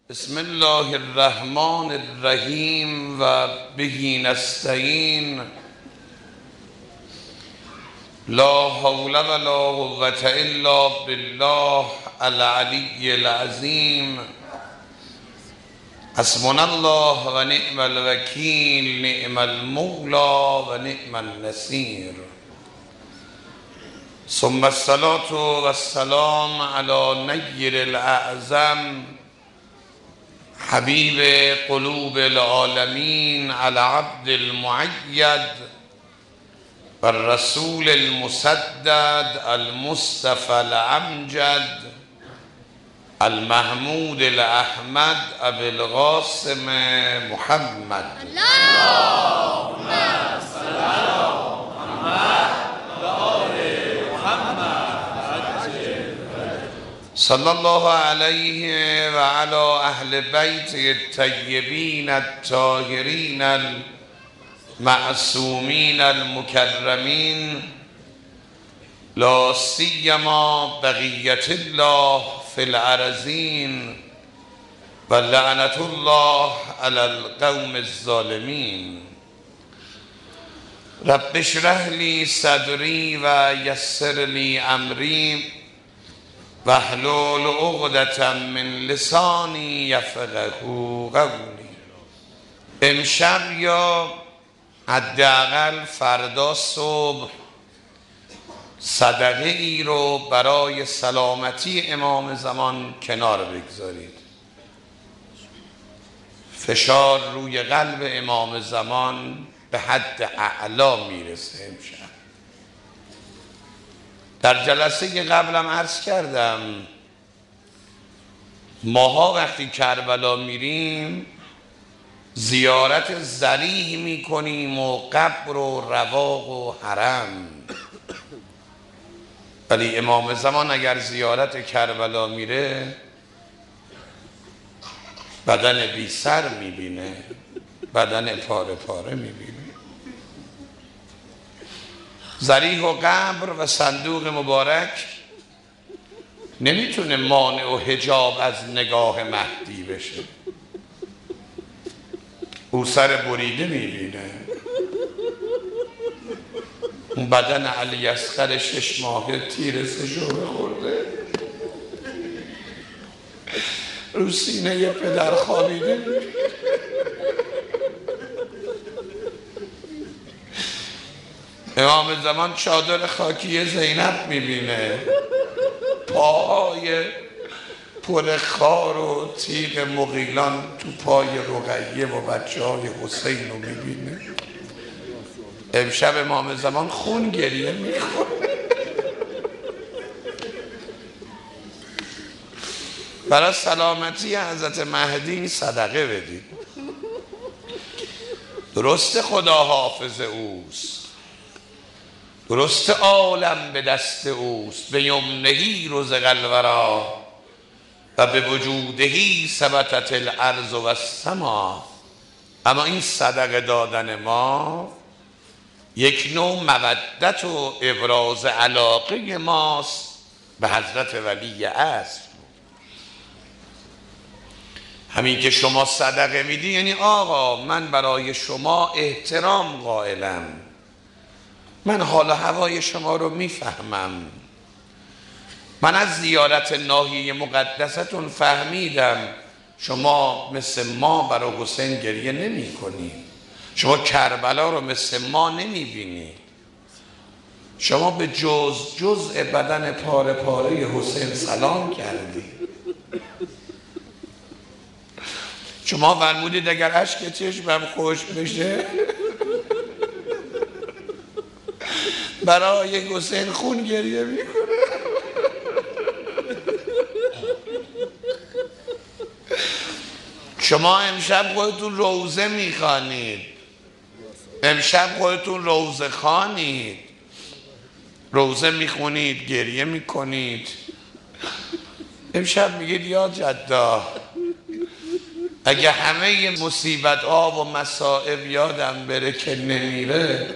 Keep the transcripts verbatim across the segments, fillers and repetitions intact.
بسم الله الرحمن الرحیم و به نستعین. لا حول ولا قوة الا بالله العلی العظیم. حسبنا الله و نعم الوکیل، نعم المولا و نعم النصیر. ثم الصلاة و السلام علی نیر الاعظم حبیب قلوب العالمین، علی عبد المؤید و الرسول المسدد المصطفى الامجد المحمود الاحمد ابی القاسم محمد. اللهم صل علی محمد و آل محمد. صلی الله علیه و علی اهل بیت الطیبین الطاهرین المعصومین المکرمین، لا سیما بقیت الله فی الارضین و لعنت الله علی القوم الظالمین. رب اشرح لی صدری و یسر لی امری واحلل عقدة من لسانی یفقهوا قولی. امشب یا حداقل فردا صبح صدقه ای رو برای سلامتی امام زمان کنار بگذارید. فشار روی قلب امام زمان به حد اعلا میرسه امشب. در جلسه قبلم عرض کردم ماها وقتی کربلا میریم زیارت ضریح میکنیم و قبر و رواق و حرم، ولی امام زمان اگر زیارت کربلا میره بدن بی سر میبینه، بدن پاره پاره میبینه. ضریح و قبر و صندوق مبارک نمیتونه مانع و حجاب از نگاه مهدی بشه. او سر بریده میبینه، اون بدن علی اصغر شش ماهه تیر سجوه خورده رو سینه یه پدر خوابیده. امام زمان چادر خاکی زینب میبینه، پاهای پر خار و تیغ مغیلان تو پای رقیه و بچه های حسین رو میبینه. امشب امام زمان خون گریه میکنه. برای سلامتی حضرت مهدی صدقه بدید. درست خدا حافظ اوست، درست عالم به دست اوست، به یمنهی رزق الورا و به وجودهی ثبتت الارض و السما. اما این صدقه دادن ما یک نوع مودت و ابراز علاقه ماست به حضرت ولی اصل. همین که شما صدقه میدی یعنی آقا من برای شما احترام قائلم، من حال و هوای شما رو میفهمم، من از زیارت ناحیه مقدستون فهمیدم شما مثل ما برای حسین گریه نمی کنی، شما کربلا رو مثل ما نمی بینی، شما به جز جزء بدن پاره پاره حسین سلام کردی. شما فرمودید اگر اشک چشمم خوش بشه برای حسین خون گریه میکنه. شما امشب خودتون روزه میخوانید، امشب خودتون روزه خوانید، روزه میخونید، گریه میکنید. امشب میگید یا جدا اگه همه مصیبت ها و مصائب یادم بره که نمیره،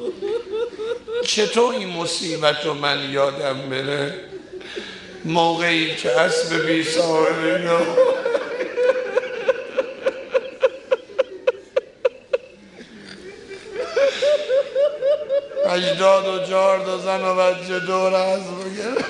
چطور این مصیبت رو من یادم بره موقعی که اسب بی صاحب هشتاد و چهار تا زن و بچه دور هست بگه.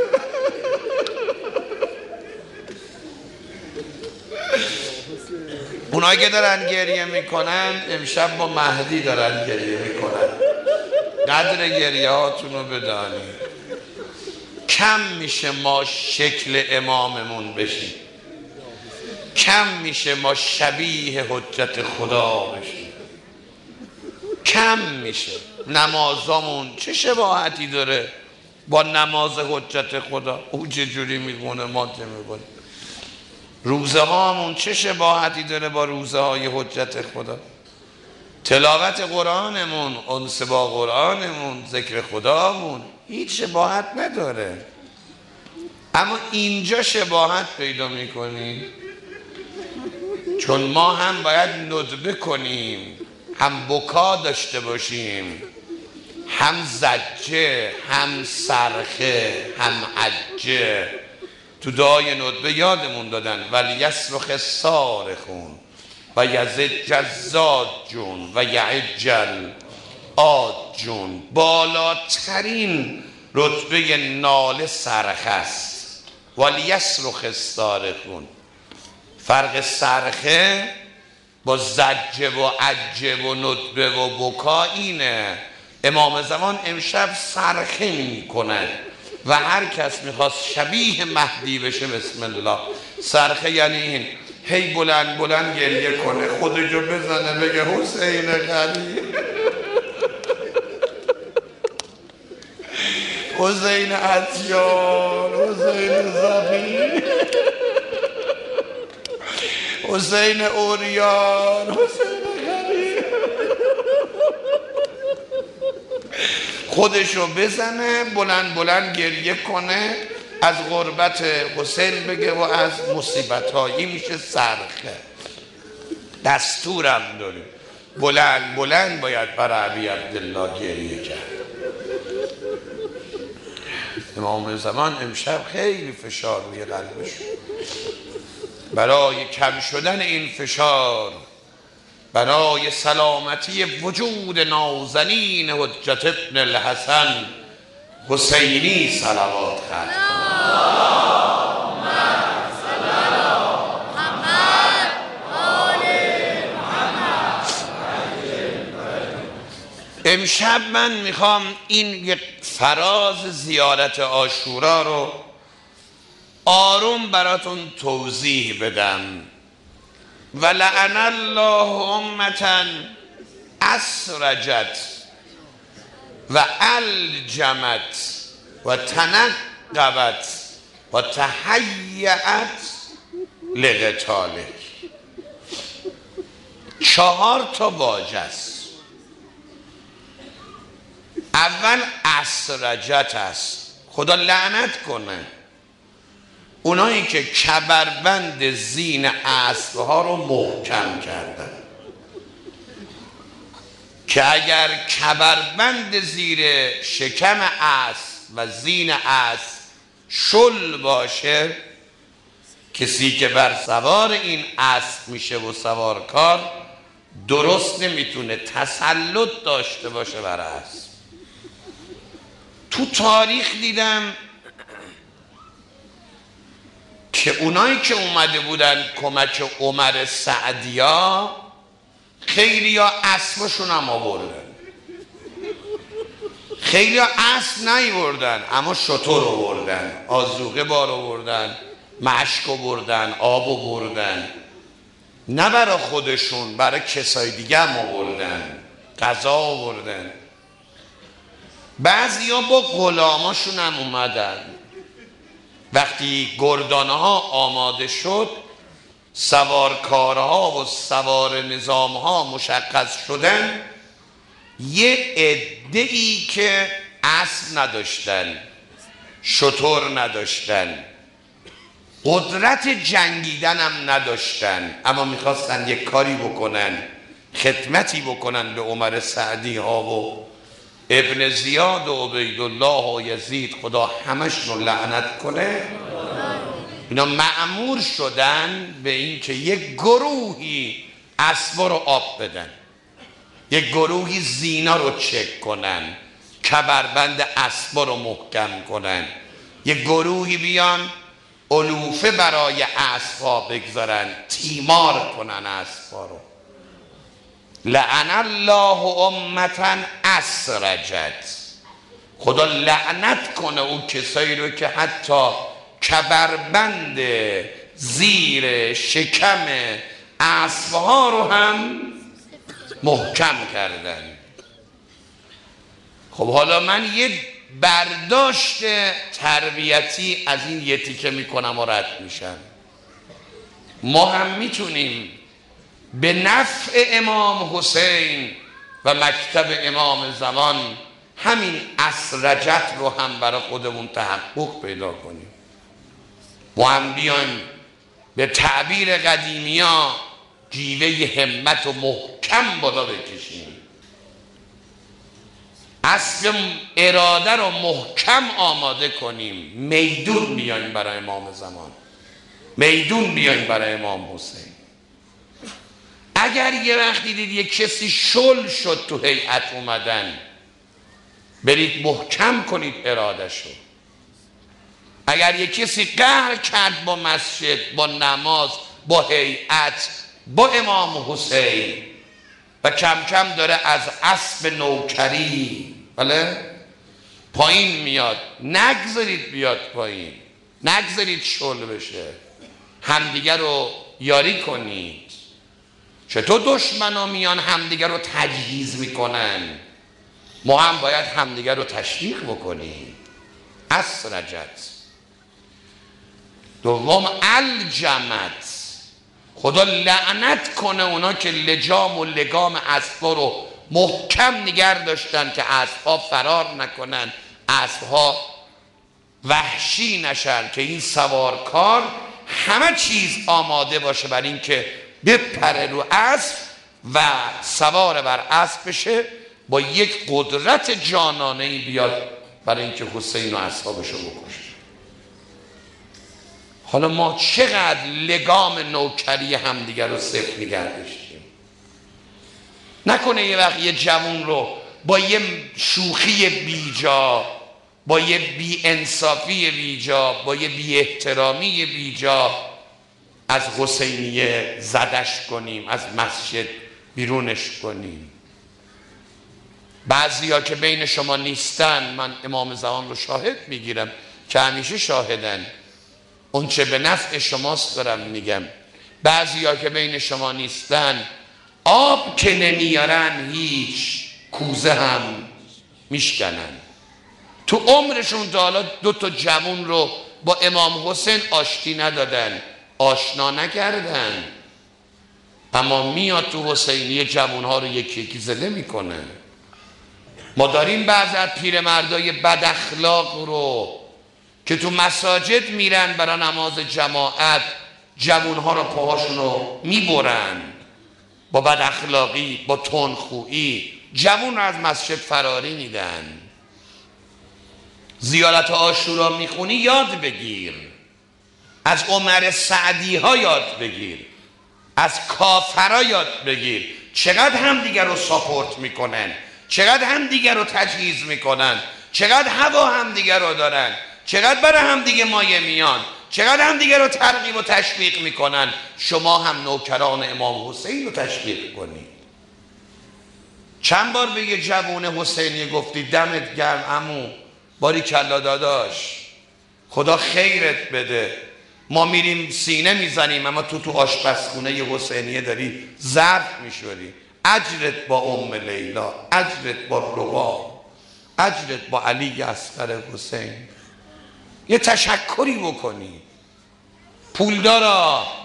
اونایی که دارن گریه میکنن امشب با مهدی دارن گریه میکنن. قدر گریه هاتون رو بدانید. کم میشه ما شکل اماممون بشیم، کم میشه ما شبیه حجت خدا بشیم، کم میشه. نمازامون چه شباهتی داره با نماز حجت خدا؟ او چه جوری میخونه ما چه میخونیم. روزه هامون چه شباهتی داره با روزه های حجت خدا؟ تلاوت قرآنمون، انس با قرآنمون، ذکر خدامون هیچ شباهت نداره. اما اینجا شباهت پیدا میکنیم، چون ما هم باید ندبه کنیم، هم بکا داشته باشیم، هم زجه، هم صرخه، هم عجه. تو دعای ندبه یادمون دادن ولی یصرخ صارخون و یزج زاجون و یعجل آجون. بالاترین رتبه ناله صرخه است. ولی یصرخ صارخون. فرق صرخه با زجه و عجه و ندبه و بکا اینه. امام زمان امشب صرخه می کند و هر کس میخواست شبیه مهدی بشه بسم الله. صرخه یعنی این، هی بلند بلند گریه کنه، خودشو بزنه بگه حسین غنی، حسین عطیار، حسین زبی، حسین اوریان، حسین غنی. خودشو بزنه بلند بلند گریه کنه، از غربت حسین بگه و از مصیبت هایی. میشه صرخه. دستورم داریم بلند بلند باید برای ابی عبدالله گریه کرد. امام زمان امشب خیلی فشار روی قلبش. برای کم شدن این فشار، برای سلامتی وجود نازنین حجت ابن الحسن حسینی صلوات ختم امشب من میخوام این یک فراز زیارت عاشورا رو آروم براتون توضیح بدم. و لعن الله امتا اسرجت و الجمت و تنقبت و تهیأت لقتالک. چهار تا واژه است. اول اسرجت است. خدا لعنت کنه اونایی که کمربند زین اسبها رو محکم کردن، که اگر کمربند زیر شکم اسب و زین اسب شل باشه، کسی که بر سوار این اسب میشه و سوارکار درست نمیتونه تسلط داشته باشه بر اسب. تو تاریخ دیدم که اونایی که اومده بودن کمک عمر سعدیا، خیلی ها اسبشون هم آوردن، خیلی ها اسب نیوردن اما شتر آوردن، آذوقه بار آوردن، مشک آوردن، آب آوردن. نه برای خودشون، برای کسای دیگه هم آوردن، غذا آوردن. بعضی ها با غلاماشون هم اومدن. وقتی گردانه ها آماده شد، سوارکارها و سوار نظام ها مشخص شدن، یه عده‌ای که اسب نداشتن، شتر نداشتن، قدرت جنگیدن هم نداشتن، اما میخواستن یک کاری بکنن، خدمتی بکنن به عمر سعدی ها و ابن زیاد و عبیدالله و یزید، خدا همشون رو لعنت کنه. اینا مأمور شدن به این که یک گروهی اسبا رو آب بدن، یک گروهی زینا رو چک کنن، کمربند اسبا رو محکم کنن، یه گروهی بیان علوفه برای اسبا بگذارن، تیمار کنن اسبا رو. لعن الله امتا اسرجت، خدا لعنت کنه اون کسایی رو که حتی کمربند زیر شکم اسبها رو هم محکم کردن. خب حالا من یه برداشت تربیتی از این یه تیکه میکنم و رد میشم. ما هم میتونیم به نفع امام حسین و مکتب امام زمان همین اسرجت رو هم برای خودمون تحقق پیدا کنیم. ما هم بیایم به تعبیر قدیمی ها جیوه همت و محکم بالا بکشیم، اسب اراده رو محکم آماده کنیم، میدون بیایم برای امام زمان، میدون بیایم برای امام حسین. اگر یه وقت دیدید یه کسی شل شد تو هیئت اومدن، برید محکم کنید ارادهشو. اگر یه کسی قهر کرد با مسجد، با نماز، با هیئت، با امام حسین و کم کم داره از اسب نوکری بله پایین میاد، نگذارید بیاد پایین، نگذارید شل بشه، همدیگر رو یاری کنید. چطور دشمنا میان همدیگر رو تجهیز میکنن، ما هم باید همدیگر رو تشویق بکنیم. اسرجت. دوم الجمت، خدا لعنت کنه اونا که لجام و لگام اسبا رو محکم نگر داشتن که اسبها فرار نکنن، اسبها وحشی نشن، که این سوارکار همه چیز آماده باشه برای این که بپره رو اسب و سوار بر اسب بشه، با یک قدرت جانانه‌ای بیاد برای اینکه حسین و اصحابش رو بکشه. حالا ما چقدر لگام نوکری همدیگر رو صفر نگه داشتیم. نکنه یه وقت یه جوون رو با یه شوخی بیجا، با یه بی انصافی بیجا، با یه بی احترامی بیجا از حسینیه زدش کنیم، از مسجد بیرونش کنیم. بعضیا که بین شما نیستن، من امام زمان رو شاهد میگیرم که همیشه شاهدن، اون چه به نفع شماست دارم میگم. بعضیا که بین شما نیستن، آب که نمیارن هیچ کوزه هم میشکنن. تو عمرشون تا حالا دو تا جوون رو با امام حسین آشتی ندادن، آشنا نکردن، اما میاد تو حسینیه جوونها رو یکی یکی زده میکنه. ما داریم بعض از پیرمردای بد اخلاق رو که تو مساجد میرن برای نماز جماعت، جوونها رو پاهاشون رو میبرن با بد اخلاقی، با تندخویی، جوون رو از مسجد فراری میدن. زیارت عاشورا میخونی یاد بگیر، از عمر سعدی ها یاد بگیر، از کافرها یاد بگیر، چقدر هم دیگر رو ساپورت میکنن، چقدر هم دیگر رو تجهیز میکنن، چقدر هوا هم دیگر رو دارن، چقدر برای هم دیگه مایه میان، چقدر هم دیگر رو ترغیب و تشویق میکنن. شما هم نوکران امام حسین رو تشویق کنید. چند بار به یه جوون حسینی گفتی دمت گرم عمو، باری کلا داداش، خدا خیرت بده، ما میریم سینه میزنیم اما تو تو آشپزخونه یه حسینیه داری ظرف میشوری، اجرت با ام لیلا، اجرت با ربا، اجرت با علی اصغر حسین. یه تشکری بکنی. پولدارا،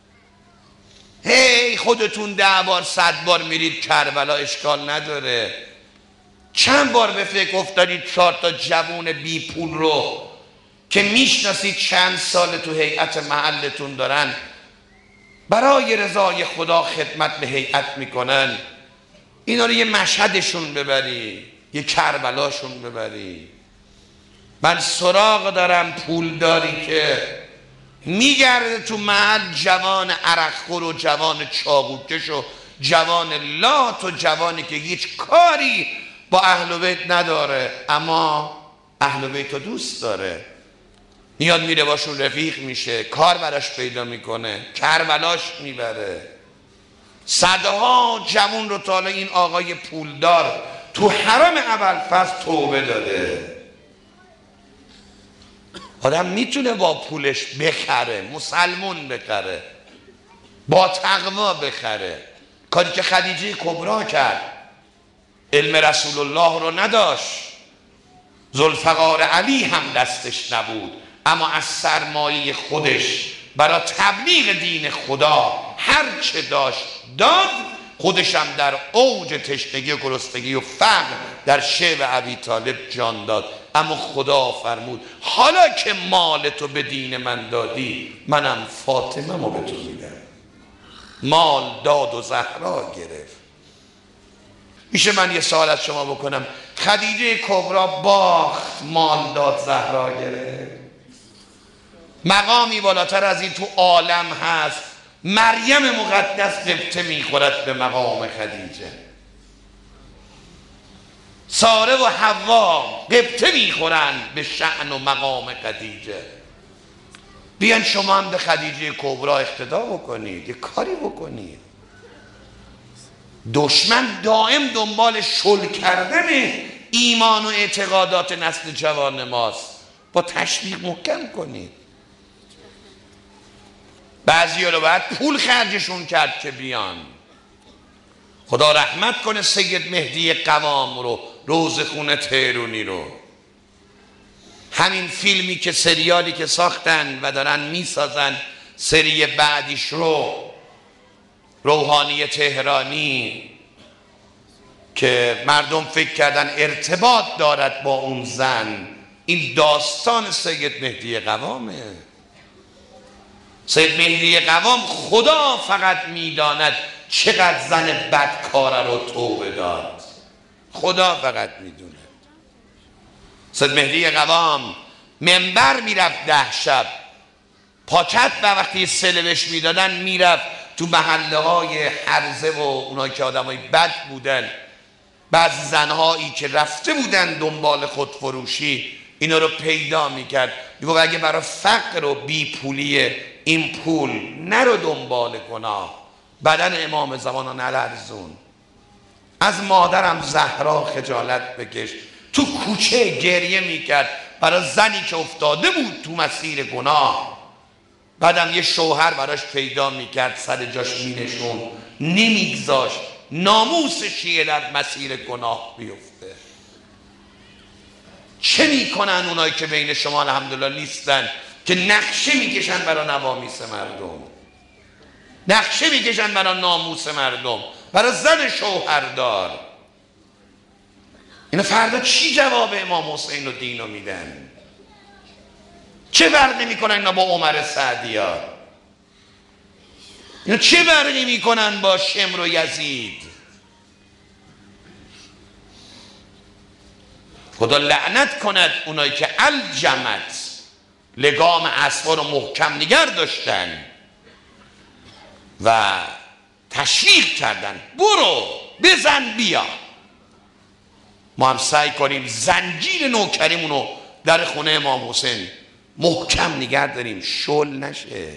هی خودتون ده بار صد بار میرید کربلا، اشکال نداره. چند بار به فکر افتادید چهار تا جوون بی پول رو که میشناسید چند سال تو هیئت محلتون دارن، برای رضای خدا خدمت به هیئت میکنن، اینا رو یه مشهدشون ببری، یه کربلاشون ببری. من سراغ دارم پولداری که میگرده تو محل، جوان عرقخور و جوان چاقوکش و جوان لات و جوانی که هیچ کاری با اهل بیت نداره اما اهل بیت رو دوست داره، میاد میره باشون رفیق میشه، کار براش پیدا میکنه، کربلاش میبره. صدها جوون رو تا حالا این آقای پولدار تو حرم ابوالفضل توبه داده. آدم میتونه با پولش بخره، مسلمون بخره، با تقوا بخره. کاری که خدیجه کبرا کرد، علم رسول الله رو نداشت، ذوالفقار علی هم دستش نبود، اما از سرمایه خودش برای تبلیغ دین خدا هر چه داشت داد. خودشم در اوج تشنگی و گرسنگی و فقر در شعب ابی طالب جان داد، اما خدا فرمود حالا که مال تو به دین من دادی منم فاطمه رو به تو میدم. مال داد و زهرا گرفت. میشه من یه سوال از شما بکنم، خدیجه کبرا باخت، مال داد، زهرا گرفت؟ مقامی بالاتر از این تو عالم هست؟ مریم مقدس قبطه میخورد به مقام خدیجه، ساره و حوا قبطه میخورن به شأن و مقام خدیجه. بیان شما هم به خدیجه کبرا اقتدا بکنید، یه کاری بکنید. دشمن دائم دنبال شل کردن ایمان و اعتقادات نسل جوان ماست، با تشویق محکم کنید. بعضی ها رو باید پول خرجشون کرد که بیان. خدا رحمت کنه سید مهدی قوام رو، روزخونه تهرونی رو. همین فیلمی که سریالی که ساختن و دارن میسازن سری بعدیش رو، روحانی تهرانی، که مردم فکر کردن ارتباط دارد با اون زن، این داستان سید مهدی قوامه. سید مهدی قوام خدا فقط میداند چقدر زن بدکاره رو توبه داد، خدا فقط میدونه. سید مهدی قوام منبر میرفت ده شب، پاکت و وقتی سلبش میدادن میرفت تو محله های حرزه و اونایی که آدم های بد بودن، بعضی زنهایی که رفته بودن دنبال خودفروشی اینا رو پیدا میکرد، میگو اگه برای فقر و بی پولی این پول نرو دنبال گناه، بدن امام زمان رو نلرزون. از مادرم زهرا خجالت بکش، تو کوچه گریه میکرد برای زنی که افتاده بود تو مسیر گناه. بعدم یه شوهر براش پیدا میکرد، سر جاش مینشون، نمیگذاشت ناموس شیعه در مسیر گناه بیفته. چه میکنن اونایی که بین شما الحمدلله نیستن که نقشه میکشن برای نوامیس مردم، نقشه میکشن برای ناموس مردم، برای زن شوهردار. اینا فردا چی جواب امام حسین و دینو میدن؟ چه فرقی میکنن اینا با عمر سعدیا؟ اینا چه فرقی میکنن با شمر و یزید؟ خدا لعنت کند اونایی که الجمت لگام اسبا رو محکم نگر داشتن و تشویق کردن برو بزن بیا. ما هم سعی کنیم زنجیر نوکریمون رو در خونه امام حسین محکم نگر داریم، شل نشه.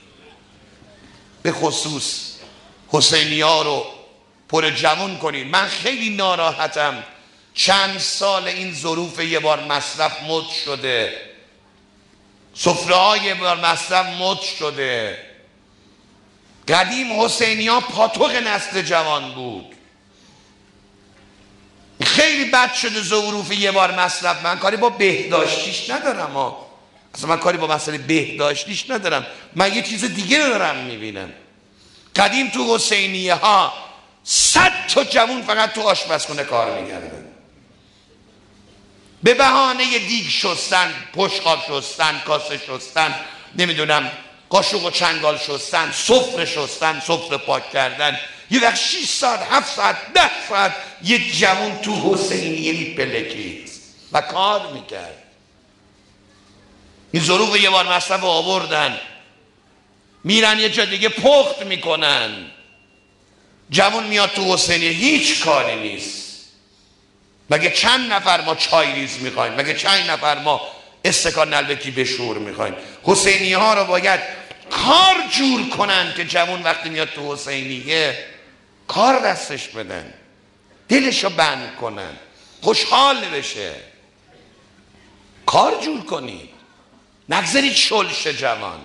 به خصوص حسینی ها رو پر جوان کنید. من خیلی ناراحتم، چند سال این ظروف یه بار مصرف مد شده، سفره های یه بار مصرف مد شده. قدیم حسینی ها پاتوق نسل جوان بود، خیلی بد شده ظروف یه بار مصرف. من کاری با بهداشتیش ندارم ها، اصلا من کاری با مسئله بهداشتیش ندارم، من یه چیز دیگه دارم میبینم. قدیم تو حسینیه ها صد تا جوون فقط تو آشپزخونه کار میکردن، به بهانه دیگ شستن، پشقاب شستن، کاسه شستن، نمیدونم قاشق و چنگال شستن، سفره شستن، سفره پاک کردن. یه وقت شیش ساعت، هفت ساعت، ده ساعت یه جوان تو حسینیه میپلکید و کار میکرد. این ظروف یه بار مصرف آوردن، میرن یه جا دیگه پخت میکنن. جوان میاد تو حسینیه هیچ کاری نیست، مگه چند نفر ما چای ریز میخوایم؟ مگه چند نفر ما استکان نلبکی به شور میخوایم؟ حسینی ها رو باید کار جور کنن که جوان وقتی میاد تو حسینیه کار دستش بدن، دلشو بند کنن، خوشحال بشه. کار جور کنید، نگذارید شلش جوان.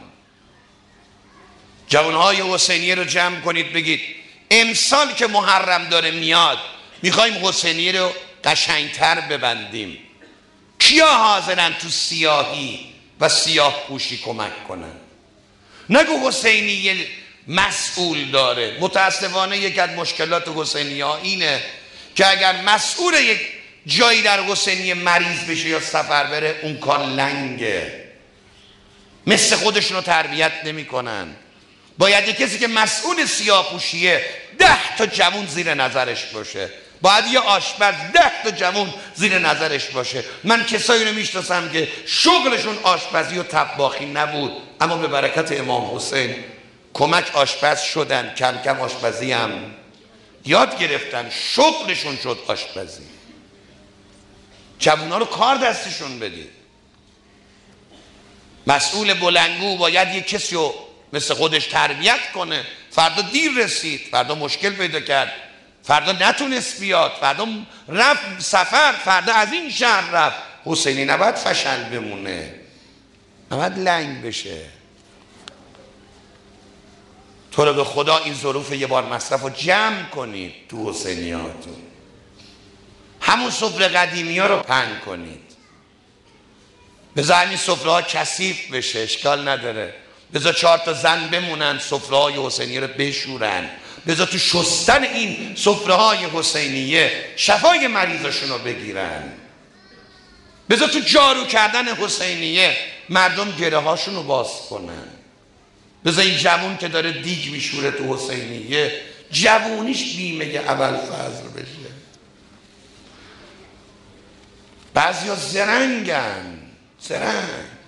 جوانهای حسینیه رو جمع کنید بگید امسال که محرم داره میاد میخوایم حسینیه رو قشنگتر ببندیم. کیا حاضرن تو سیاهی و سیاه پوشی کمک کنن؟ نگو حسینیه مسئول داره. متاسفانه یک از مشکلات حسینیه ها اینه که اگر مسئول یک جایی در حسینیه مریض بشه یا سفر بره اون کار لنگه، مثل خودشون رو تربیت نمی کنن. باید یک کسی که مسئول سیاه‌پوشیه ده تا جوون زیر نظرش باشه، باید یه آشپز ده تا جوون زیر نظرش باشه. من کسایی رو میشناسم که شغلشون آشپزی و طباخی نبود، اما به برکت امام حسین کمک آشپز شدن، کم کم آشپزی هم یاد گرفتن، شغلشون شد آشپزی. جوونا رو کار دستشون بدید. مسئول بلنگو باید یک کسی رو مثل خودش تربیت کنه. فردا دیر رسید، فردا مشکل پیدا کرد، فردا نتونست بیاد، فردا رفت سفر، فردا از این شهر رفت. حسینی نباید فشل بمونه، نباید لنگ بشه. تو رو به خدا این ظروف یه بار مصرف رو جمع کنید تو حسینیاتون. همون سفره قدیمی ها رو پهن کنید. بذار همین سفره ها کثیف بشه، اشکال نداره. بذار چهار تا زن بمونن سفره های حسینیه رو بشورن. بذار تو شستن این سفره های حسینیه شفای مریضاشون رو بگیرن. بذار تو جارو کردن حسینیه مردم گره هاشون رو باز کنن. بذار این جوون که داره دیگ میشوره تو حسینیه جوونیش بیمه اول فضل بشه. بعضی ها زرنگن، زرنگ.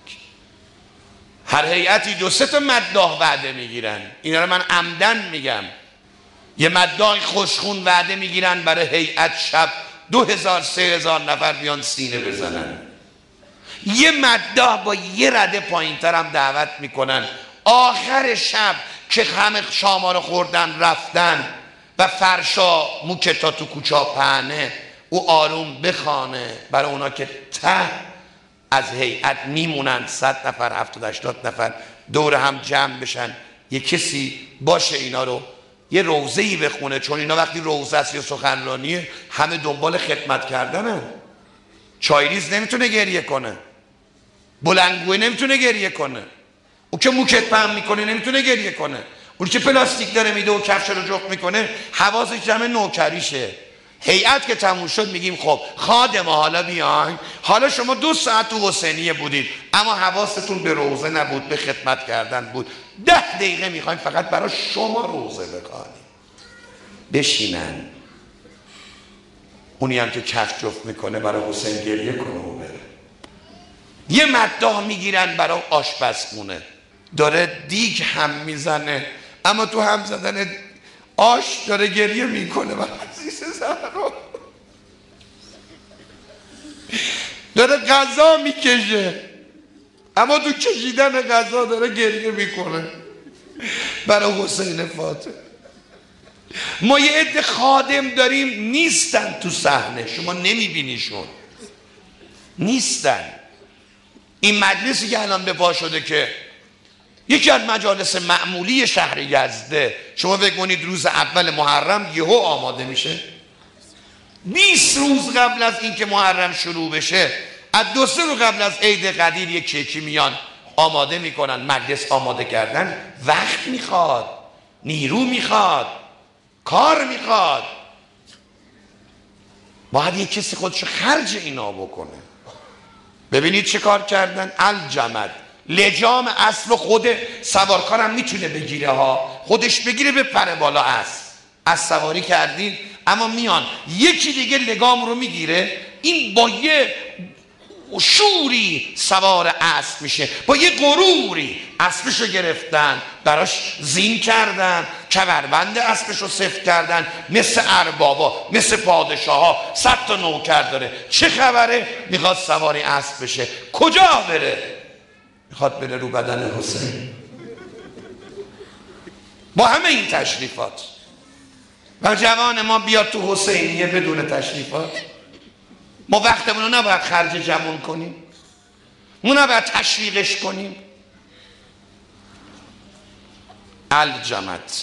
هر هیئتی دو سه تا مداح وعده میگیرن. اینا رو من عمدن میگم. یه مداح خوشخون وعده میگیرن برای هیئت شب دو هزار سه هزار نفر بیان سینه بزنن. یه مداح با یه رده پایین تر هم دعوت میکنن آخر شب که همه شاما رو خوردن رفتن و فرشا موکتا تو کوچا پهنه او آروم بخانه برای اونا که ته از هیئت میمونن، صد نفر هفتاد هشتاد نفر دور هم جمع بشن، یه کسی باشه اینا رو یه روزه‌ای بخونه. چون اینا وقتی روزه است یا سخنرانیه همه دنبال خدمت کردنن. چایریز نمیتونه گریه کنه، بلنگوه نمیتونه گریه کنه، او که موکت پهن میکنه نمیتونه گریه کنه، اون که پلاستیک داره میده و کفش رو جفت میکنه حواسش جمع نوکریشه. هیئت که تموم شد میگیم خب خادم حالا بیاین، حالا شما دو ساعت تو حسینیه بودید اما حواستون به روزه نبود، به خدمت کردن بود. ده دقیقه میخوایم فقط برای شما روزه بخوانیم. بشینن. اونی هم که کفش جفت میکنه برای حسین گریه کنه و بره. یه مداح میگیرن برای آشپزخونه، داره دیگ هم میزنه اما تو هم زدن آش داره گریه میکنه برای عزیز زهرا. داره غذا میکشه اما تو کشیدن غذا داره گریه میکنه برای حسین فاطمه. ما یه عده خادم داریم نیستن تو صحنه، شما نمیبینیشون، نیستن. این مجلسی که الان به پا شده که یکی از مجالس معمولی شهر یزده، شما فکر کنید روز اول محرم یهو آماده میشه؟ بیست روز قبل از اینکه محرم شروع بشه، از دو سه روز قبل از عید قدیر یک کیکی میان آماده میکنن. مجلس آماده کردن وقت میخواد، نیرو میخواد، کار میخواد. باید یک کسی خودشو خرج اینا بکنه. ببینید چه کار کردن. الجمد لجام اصل خود سوارکارم میتونه بگیره ها، خودش بگیره به پر بالا است از سواری کردین، اما میان یکی دیگه لگام رو میگیره، این با یه شوری سوار اسب میشه، با یه غروری اسبشو گرفتن، براش زین کردن، کمربند اسبشو سفت کردن، مثل اربابا مثل پادشاه ها صد تا نوکر داره. چه خبره؟ میخواد سواری اسب بشه. کجا بره؟ میخواد بره رو بدن حسین با همه این تشریفات. و جوان ما بیاد تو حسینیه بدون تشریفات؟ ما وقتمون رو نباید خرج جمعون کنیم؟ ما نباید تشویقش کنیم؟ الجمت.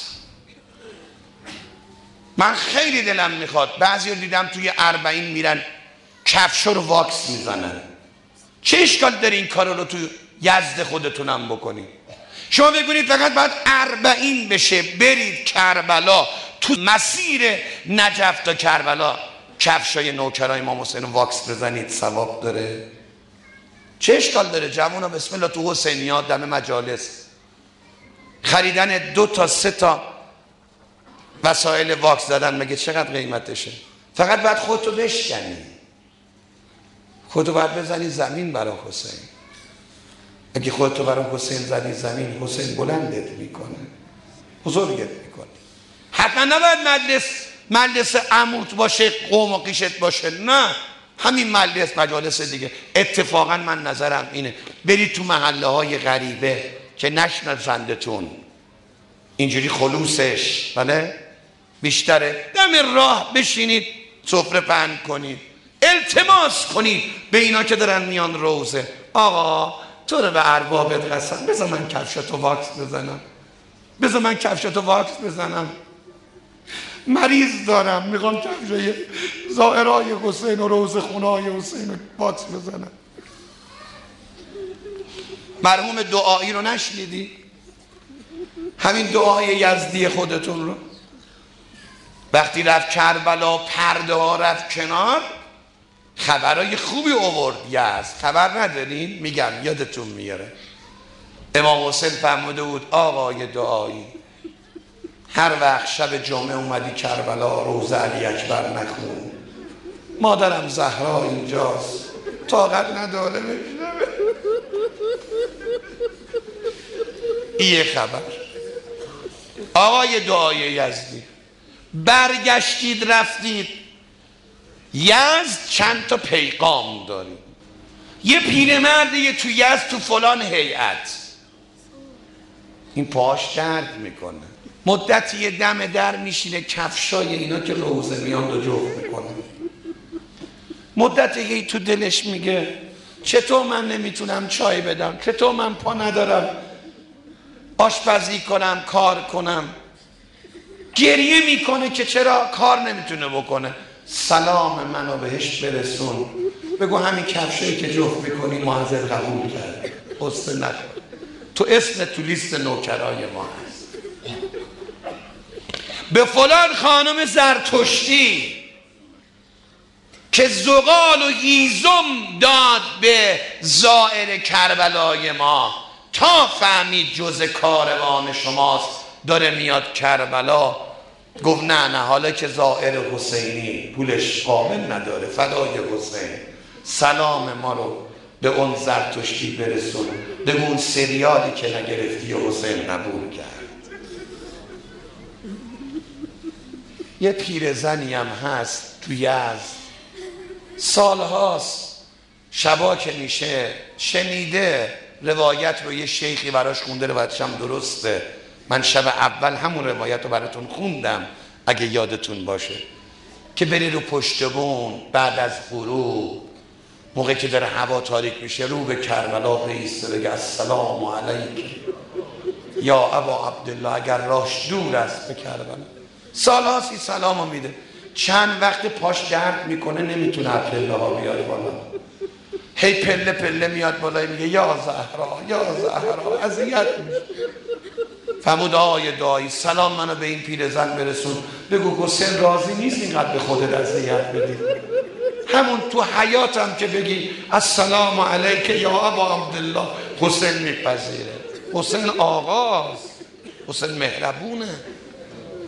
من خیلی دلم میخواد، بعضی رو دیدم توی اربعین میرن کفش رو واکس میزنن. چه اشکال داره این کار رو تو یزد خودتونم بکنید؟ شما بگونید فقط باید اربعین بشه، برید کربلا، تو مسیر نجف تا کربلا کفشای نوکرای امام حسین واکس بزنید، ثواب داره. چه اشکال داره؟ جوونا بسم الله تو حسینیات دم مجالس خریدن دو تا سه تا وسایل واکس زدن، مگه چقدر قیمتشه؟ فقط باید خودتو بشکنی، خودتو باید بزنی زمین برای حسین. اگه خودتو برای حسین زنی زمین، حسین بلندت میکنه، بزرگت میکنه. حتما نباید مجلس مجلس عموت باشه، قوم و قیشت باشه، نه، همین مجلس مجالس دیگه. اتفاقا من نظرم اینه برید تو محله های غریبه که نشناسندتون، اینجوری خلوصش بله بیشتره، دم راه بشینید سفره پهن کنید، التماس کنید به اینا که دارن میان روزه، آقا تو رو به اربابت قسم بذار من کفشتو واکس بزنم، بذار من کفشتو واکس بزنم، مریض دارم میخوام کفشای زائرای حسین و روزه خونای حسین رو واکس بزنم. مرحوم دعایی رو نشنیدی؟ همین دعای یزدی خودتون رو وقتی رفت کربلا پرده ها رفت کنار، خبرهای خوبی آورد یزد. خبر ندارین؟ میگم یادتون میاره. امام حسین فرموده بود آقای دعایی هر وقت شب جمعه اومدی کربلا روزه علی اکبر نخون، مادرم زهرا اینجاست طاقت نداره بشنوه. این خبر. آقای دعای یزدی برگشتید رفتید یزد، چند تا پیغام دارید. یه پیرمردی تو یزد تو فلان هیئت، این پاش درد میکنه، مدتی یه دم در میشینه کفشای اینا که روزه میان دو جفت میکنه، مدتی یه تو دلش میگه چطور من نمیتونم چای بدم، چطور من پا ندارم آشپزی کنم کار کنم، گریه میکنه که چرا کار نمیتونه بکنه. سلام منو بهش برسون، بگو همین کفشایی که جفت میکنی معذر قبول کرد، قصه نکن، تو اسم تو لیست نوکرای ما هست. به فلان خانم زرتشتی که زغال و هیزم داد به زائر کربلای ما تا فهمید جز کاروان شماست داره میاد کربلا، گفت نه نه حالا که زائر حسینی پولش قابل نداره، فدای حسین سلام ما رو به اون زرتشتی برسون، به اون سریالی که نگرفتی حسین قبول کرد. یه پیرزنی هم هست تو یزد سالهاست، شبا که میشه شنیده روایت رو یه شیخی براش خونده، روایتش هم درسته، من شب اول همون روایت رو براتون خوندم اگه یادتون باشه، که بری رو پشت بون بعد از غروب موقع که داره هوا تاریک میشه رو به کربلا بیسته بگه السلام علیک یا ابا عبدالله، اگر راش دور است به کربلا. سالهاست سلامو میده، چند وقت پاش درد میکنه نمیتونه پله ها بیاره بالا، هی پله پله میاد بالا میگه یا زهرا یا زهرا، اذیت میشه. فرمود آقای دایی سلام منو به این پیرزن برسون، بگو حسین راضی نیست اینقدر به خودت اذیت بدی، همون تو حیاتم که بگی السلام علیک یا ابا عبدالله حسین میپذیره. حسین آقاست، حسین مهربونه.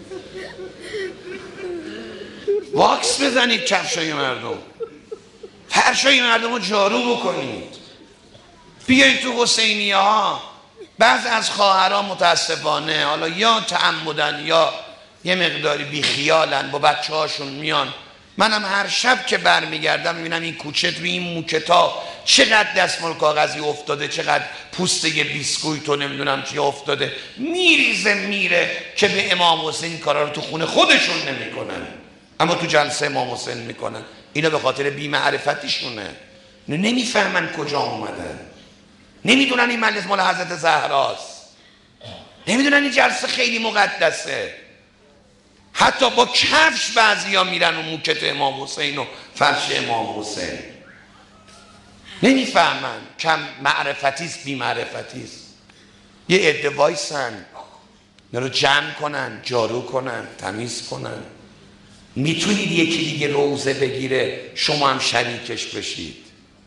واکس بزنید کفشای مردم، فرشای مردم رو جارو بکنید. بیایید تو حسینیه ها، بعض از خواهرها متاسفانه حالا یا تعمدن یا یه مقداری بیخیالن، با بچه هاشون میان. منم هر شب که برمیگردم میبینم این کوچه تو این موکتا چقدر دستمال کاغذی افتاده، چقدر پوسته بیسکویت و نمیدونم چی افتاده، میریزه میره که به امام حسین این کارا رو تو خونه خودشون نمیکنن، اما تو جلسه امام حسین میکنن. اینا به خاطر بی‌معرفتیشونه، نمیفهمن کجا اومدن، نمیدونن این مجلس مال حضرت زهراست، نمیدونن این جلسه خیلی مقدسه. حتی با کفش بعضیا میرن و موکت امام حسین و فرش امام حسین، نمیفهمن. کم معرفتیست، بی معرفتیست. یه عده وایسن رو جمع کنن، جارو کنن، تمیز کنن. میتونید یکی دیگه روزه بگیره شما هم شریکش بشید؟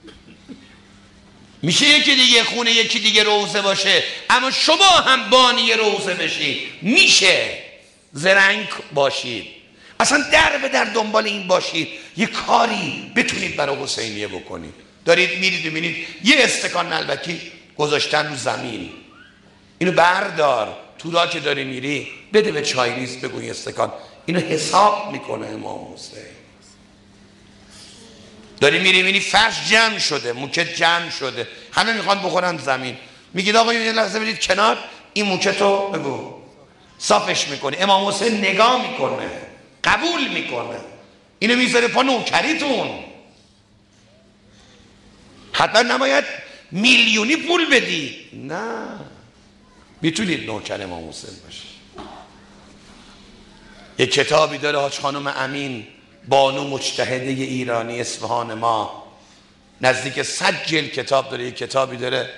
میشه یکی دیگه خونه یکی دیگه روزه باشه اما شما هم بانی روزه بشید؟ میشه. زرنگ باشید، اصلا در به در دنبال این باشید یه کاری بتونید برای حسینیه بکنید. دارید میرید و میرید یه استکان نلبکی گذاشتن رو زمین، اینو بردار تو راه که داری میری بده به چایریز، بگو یه استکان. اینو حساب میکنه امام حسین. داری میری میری فرش جمع شده، موکت جمع شده، همه میخوان بخورن زمین. میگید آقا یه لحظه برید کنار، این موکتو بگو. صافش میکنه، امام حسین نگاه میکنه، قبول میکنه، اینو میذاره پا نوکریتون. حتی نباید میلیونی پول بدی، نه، میتونید نوکر امام حسین باشید. یک کتابی داره حاج خانم امین، بانو مجتهده ایرانی اصفهان ما، نزدیک صد جلد کتاب داره. یک کتابی داره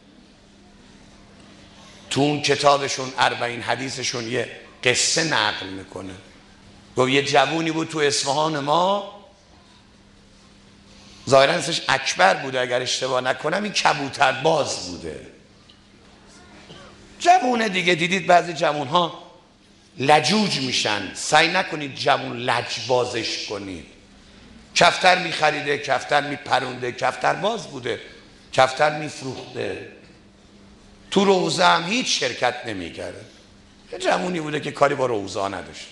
تو اون کتابشون اربعین حدیثشون یه قصه نقل میکنه. گفت یه جوونی بود تو اصفهان ما، ظاهرا اسمش اکبر بوده اگر اشتباه نکنم، این کبوتر باز بوده. جوونه دیگه، دیدید بعضی جوون ها لجوج میشن، سعی نکنید جوون لجبازش کنید. کفتر میخریده، کفتر میپرونده، کفتر باز بوده، کفتر میفروخته، تو روزه هم هیچ شرکت نمیکرده. یه جوونی بوده که کاری با روزه ها نداشت.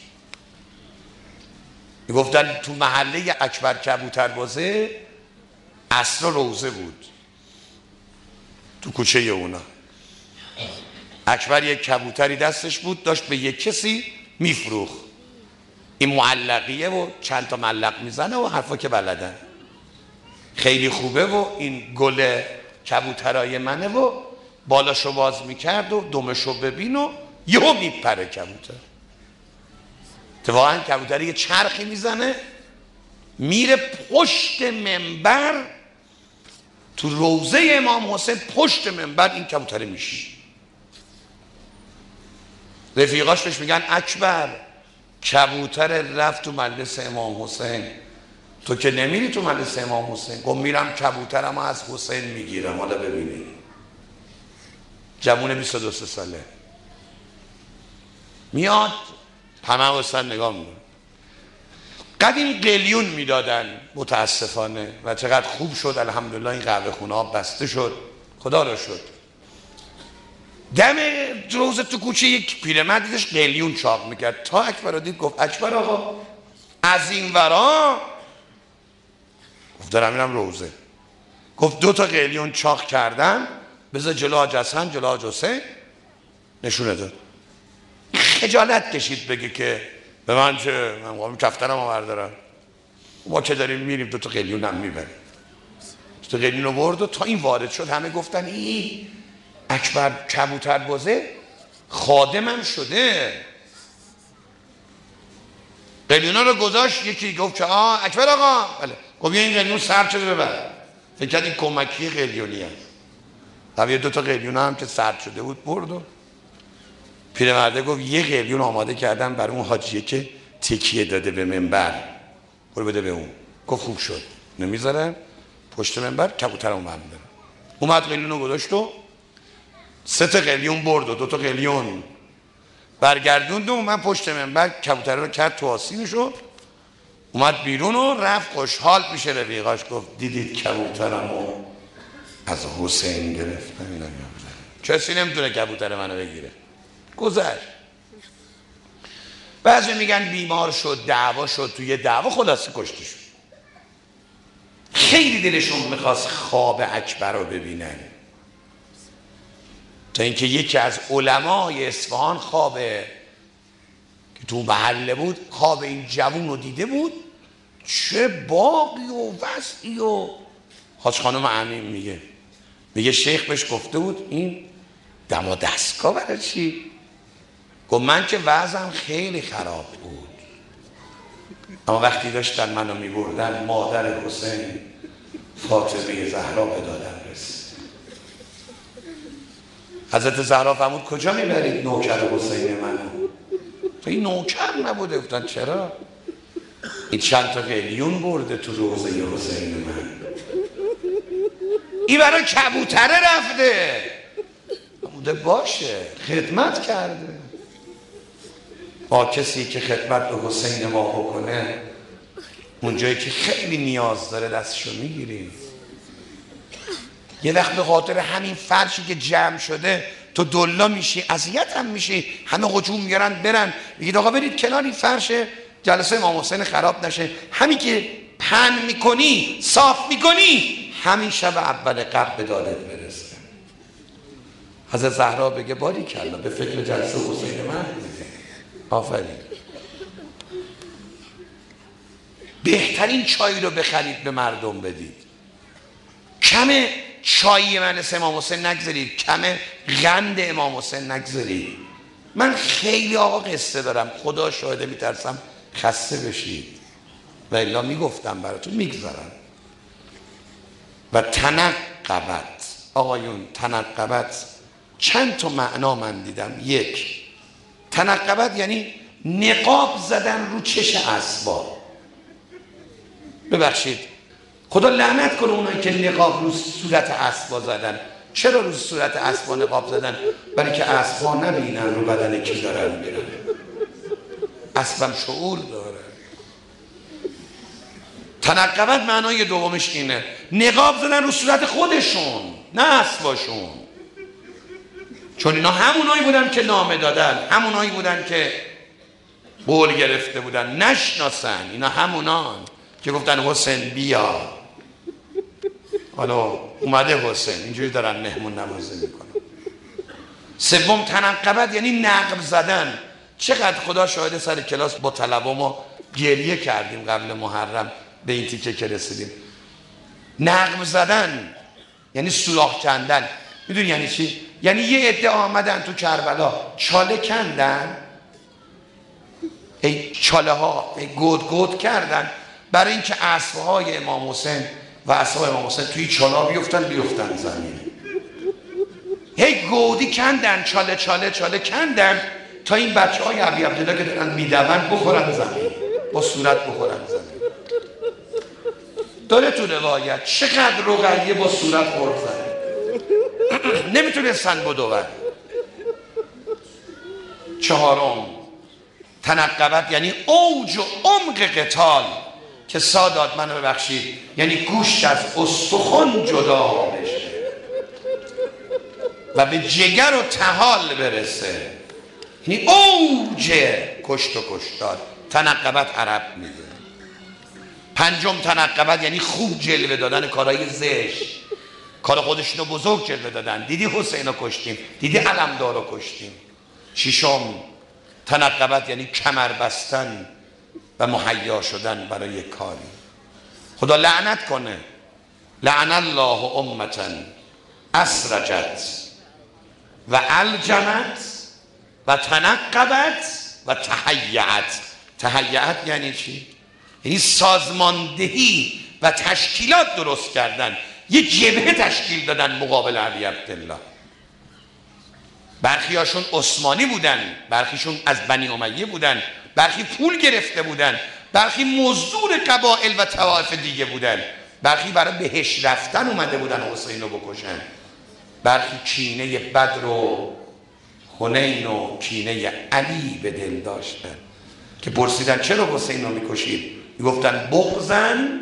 میگفتن تو محله اکبر کبوتر بازه عصر روزه بود تو کوچه اونا. اکبر یک کبوتری دستش بود، داشت به یک کسی میفروخت. این معلقیه و چند تا ملق میزنه و حرفا که بلدن، خیلی خوبه و این گل کبوترای منه و بالاشو باز میکرد و دمشو ببین و یهو میپره کبوتر. اتفاقا کبوتر یه چرخی میزنه میره پشت منبر تو روزه امام حسین، پشت منبر این کبوتر میشه. رفیقاش بهش میگن اکبر کبوتر رفت تو مجلس امام حسین، تو که نمیری تو مجلس امام حسین. گفت میرم کبوترم از حسین میگیرم، حالا ببینی. جوون بیست و دو ساله میاد، همه حسین نگاه میکنه. قدیم قلیون میدادن متاسفانه و چقدر خوب شد الحمدلله این قهوه خونه ها بسته شد، خدا رو شد. دم روز تو کوچه یک پیرمرد دیدش قلیون چاق میکرد، تا اکبر رو دید گفت اکبر آقا از این ورا. گفت دارم میرم روزه. گفت دو تا قلیون چاق کردم، بذار جلو حاج حسن جلو حاج حسین. نشونه داد. خجالت کشید بگه که به من چه، من قوام کفترم رو بردارم، ما که داریم میریم دو تا قلیون هم میبریم. دو تا قلیون رو برد و تا این وارد شد همه گفتن ای اکبر کبوتر بازه خادمم شده. قلیونا رو گذاشت، یکی گفت که آه اکبر آقا، بله. گفت این قلیون سرد شده ببر. فکر کرد این کمکی قلیونی هست. طب یه دو تا قلیون هم که سرد شده بود برد و پیرمرده گفت یه قلیون آماده کردم برای اون حاجیه که تکیه داده به منبر، برو بده به اون. گفت خوب شد، نمیذارم پشت منبر کبوترمو من دارم. اومد قلیون رو گذاشت و سه تا قلیون برد و دو تا قلیون برگردوند و من پشت منبر کبوتر رو کرد تو آستینشو. اومد بیرون و رفت خوشحال پیش رفیقاش، گفت دیدید کبوترمو از حسین گرفتم. اینا کسی نمیتونه کبوتر منو بگیره. گذشت. بعضی میگن بیمار شد، دعوا شد، توی دعوا خلاصه کشته شد. خیلی دلشون میخواست خواب اکبر رو ببینن، تا اینکه یکی از علمای اصفهان خواب که تو محله بود، خواب این جوون رو دیده بود، چه باقی و وسعی. و حاج خانم امین میگه میگه شیخ بهش گفته بود این دم و دستگاه برای چی؟ گفت من که وضعم خیلی خراب بود، اما وقتی داشتن منو میبردن مادر حسین فاطمه زهرا به دادم رسید. حضرت زهرا فرمود کجا میبرید نوکر حسین منو؟ تو این نوکر نبوده. گفتن چرا؟ این چند تا قلیون برده تو روضه حسین من، این برای کبوتره رفته. بوده باشه خدمت کرده. با کسی که خدمت به حسین ما بکنه، اونجایی که خیلی نیاز داره دستشو میگیریم. یه وقت به خاطر همین فرشی که جمع شده تو دلا میشی، اذیت هم میشی، همه هجوم میارن برن، میگید آقا برید کنار این فرش جلسه امام حسین خراب نشه. همین که پهن میکنی صاف میکنی، همین شب اول قبل به دادت برسه. حضرت زهرا بگه باری کلا به فکر جلسه حسین من بوده. آفرین. بهترین چای رو بخرید به مردم بدید. کم چای من امام حسین نگذارید، کم غند امام حسین نگذارید. من خیلی آقا قصه دارم، خدا شاهده میترسم خسته بشید و الا میگفتم براتون میگذارم. و تنقبت، آقایون تنقبت چند تا معنا من دیدم. یک، تنقبت یعنی نقاب زدن رو چش اسباب. ببخشید خدا لعنت کنه اونایی که نقاب رو صورت اسبا زدن. چرا رو صورت اسبا نقاب زدن؟ برای که اسبا نبینن رو بدن کی دارن میرن. اسبم شعور داره. تنقبت معنای دومش اینه، نقاب زدن رو صورت خودشون نه اسباشون. چون اینا همونایی بودن که نامه دادن، همونایی بودن که قول گرفته بودن، نشناسن. اینا همونان که گفتن حسین بیا، حالا اومده حسین، اینجوری دارن مهمون نوازی میکنن. سوم تنقبت یعنی نقب زدن. چقدر خدا شاهد سر کلاس با طلبا ما گریه کردیم قبل محرم به این تیکه که رسیدیم. نقب زدن یعنی سوراخ کندن. میدونی یعنی چی؟ یعنی یه عده آمدن تو کربلا چاله کندن، ای چاله ها ای گود گود کردن برای اینکه اسبهای امام حسین و اصحاب امام حسین توی چاله بیفتن بیفتن زمین. هی گودی کندن، چاله چاله چاله کندن تا این بچه های ابی عبدالله که دارن میدون بخورن زمین، با صورت بخورن زمین. داره تو روایت چقدر رقیه با صورت خورد زمین، نمیتونستن بدون. چهارم تنقبت یعنی اوج و عمق قتال، که سادات منو ببخشید یعنی گوشت از استخوان جدا بشه و به جگر و طحال برسه. یعنی اوج کشت و کشتار. تنقبت عرب میگه. پنجم تنقبت یعنی خوب جلوه دادن کارهای زشت، کار خودشونو بزرگ جلوه دادن. دیدی حسین رو کشتیم، دیدی علمدار رو کشتیم. ششم تنقبت یعنی کمر بستن و مهیا شدن برای کاری. خدا لعنت کنه، لعن الله امتا اسرجت و الجمت و تنقبت و تهیعت. تهیعت یعنی چی؟ یعنی سازماندهی و تشکیلات درست کردن، یه جبهه تشکیل دادن مقابل علی عبدالله. برخی هاشون عثمانی بودن، برخیشون از بنی امیه بودن، برخی پول گرفته بودن، برخی مزدور قبائل و طوائف دیگه بودن، برخی برای بهش رفتن اومده بودن حسین رو بکشن، برخی کینه بدر و حنین و کینه علی به دل داشتن که پرسیدن چرا حسین رو میکشید؟ گفتن بغضن.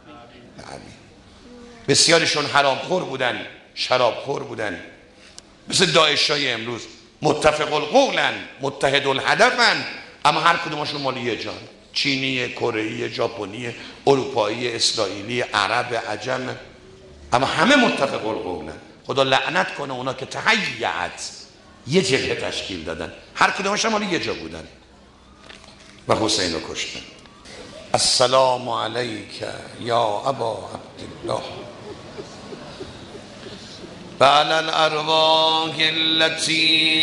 بسیارشون حرامخور بودن، شرابخور بودن، مثل داعشای امروز متفق القولن، متحد الهدفن، اما هر کدومشون مال یه جان، چینی، کره، ژاپنی، اروپایی، اسرائیلی، عرب، عجم، اما همه متفق القولن. خدا لعنت کنه اونا که تهیعت یه جبهه تشکیل دادن، هر کدومش مال یه جا بودن و حسین رو کشتن. السلام علیک یا ابا عبدالله و علی الارواح التي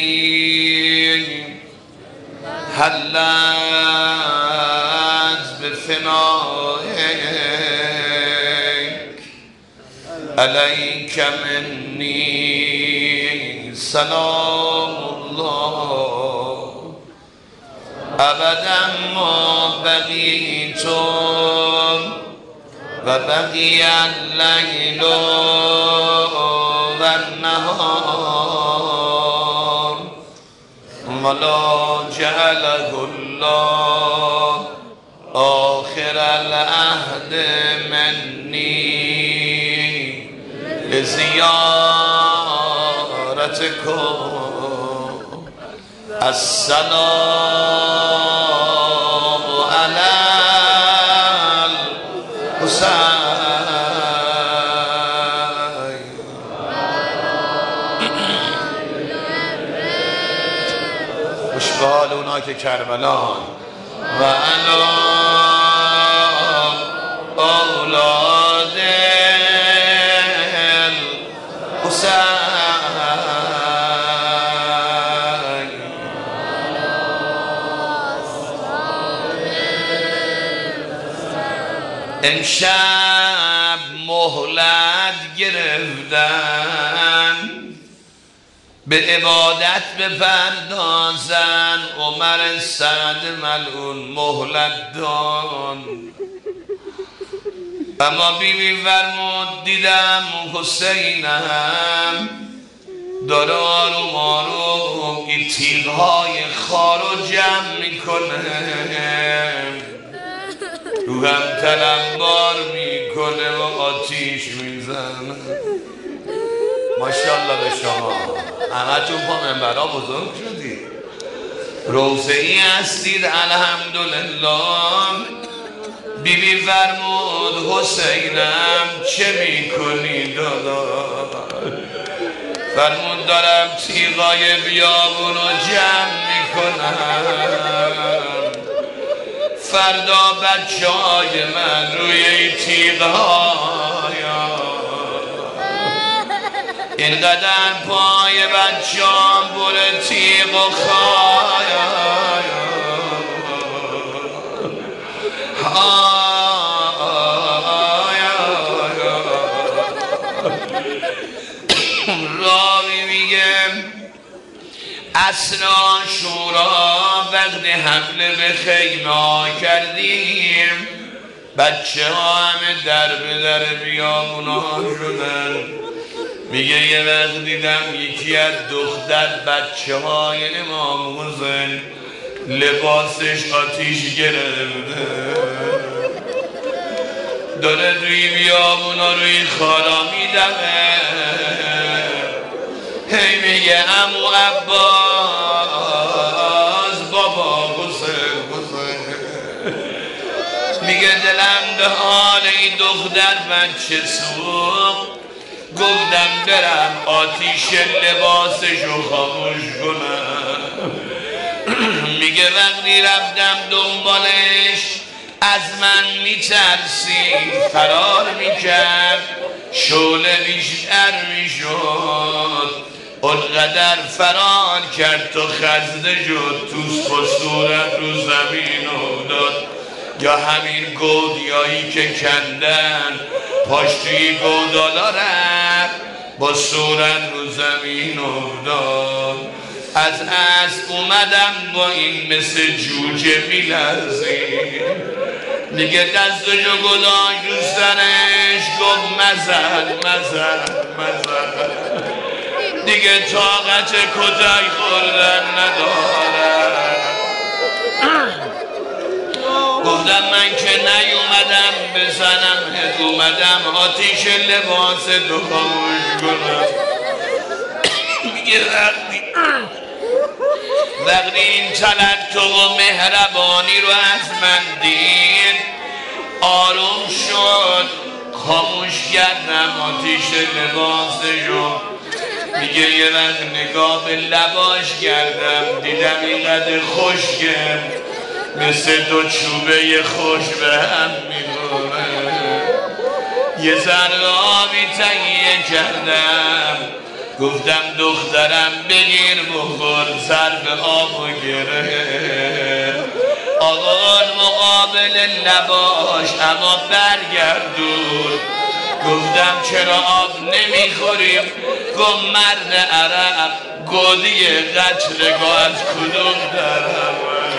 حلت بفنائك علیک منی سلام الله ابدا ما بقیت و بقی اللیل و النهار ولا جعله الله آخر العهد منی لزیارتکم. السلام علی الحسین. خوشبال اونا که کربلان و علی اولاد الحسین. امشب مهلت گرفتن به عبادت بپردازن، عمر سعد ملعون مهلت دان. اما بی بی فرمود دیدم حسینم داره آروم آروم این تیغهای خارو جمع میکنه، روحم تلمبار میکنه و آتیش میزنه. ماشاءالله به شما همه چون پا منبرها بزرگ شدید، روزه ای هستید الحمدلله. بی بی فرمود حسینم چه میکنی داداش؟ فرمود دارم تیغای بیابون رو جمع میکنم، فردا بچه های من روی این تیغهای اینقدر پای بچه هم بره تیغ و خای راوی میگه اسنا شورا وقت حمله به خیمه ها کردیم، بچه ها همه در به در بیابونا شدن. میگه یه وقت دیدم یکی از دختر بچه های امام حسین لباسش آتیش گرفته، داره روی بیابونا روی خارا میدمه. هی میگه عمو عباس بابا حسین حسین، میگه دلم به حال این دختر بچه سوخت، گفتم برم آتیش لباسشو خاموش کنم. میگه وقتی رفتم دنبالش از من میترسید، فرار میکرد، شعله بیشتر میشد، اونقدر فرار کرد تا خزده شد، توس با صورت رو زمین افتاد. یا همین گودیایی که کندن پاش توی گودالا رفت، با صورت رو زمین افتاد. از اسب اومدم با این مثل جوجه میلرزید. میگه دستشو گذاشت رو سرش، گفت مزل مزل مزل، دیگه طاقت کتک خوردن ندارم. گفت گفتم من که نیومدم بزنم، اومدم آتیش لباس تو خاموش کنم. میگه وقتی وقتی این تلطف و مهربانی رو از من دید آروم شد، خاموش کردم آتیش لباسشو. میگه یه وقت نگاه به لباش کردم دیدم اینقدر خشکه مثل دو چوبه خوش به هم میخوره. یه ذره آبی تهیه کردم، گفتم دخترم بگیر بخور. ظرف آبو گرفت، آقا مقابل لباش اما برگردون. گفتم چرا آب نمیخوریم؟ گفت مرد عرب گودی قتلگاه از کدوم طرف؟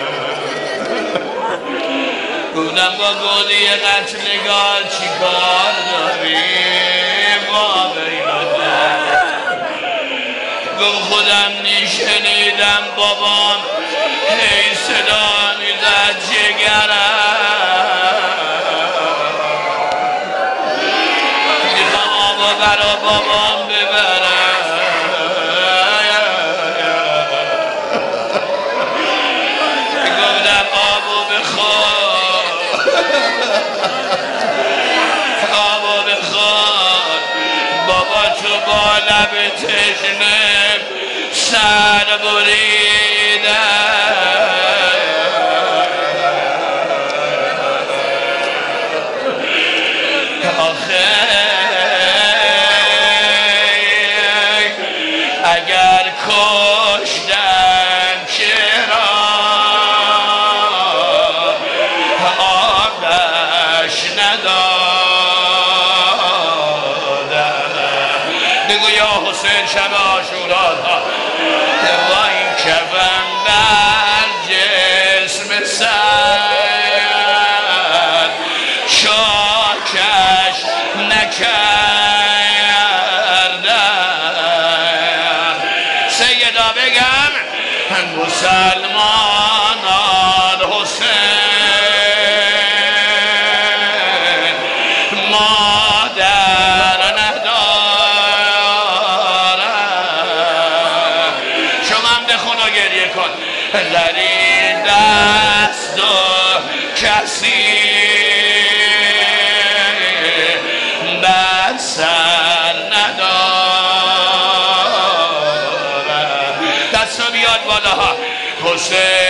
گفتم با گودی قتلگاه چی کار داریم؟ با بیلاده گفت خودم نیشنیدم بابام هی صدا میزد جگرم، میخوام آبا برا بابام ببرم. گفتم آبو بخور، آبو بخور. بابا تو با لب تشنه سر بریده، آخه اگر کشتن چرا آبش ندادم؟ بگو یا حسین شب عاشورا و این کفن بر جسم سر شاکش نکردم. سیدا بگم مسلمانان حسین مادر ندارم. شما هم بخون و گریه کن. در این دست و کسی بر سر ندارم. دست رو بیاد بالا ها. حسین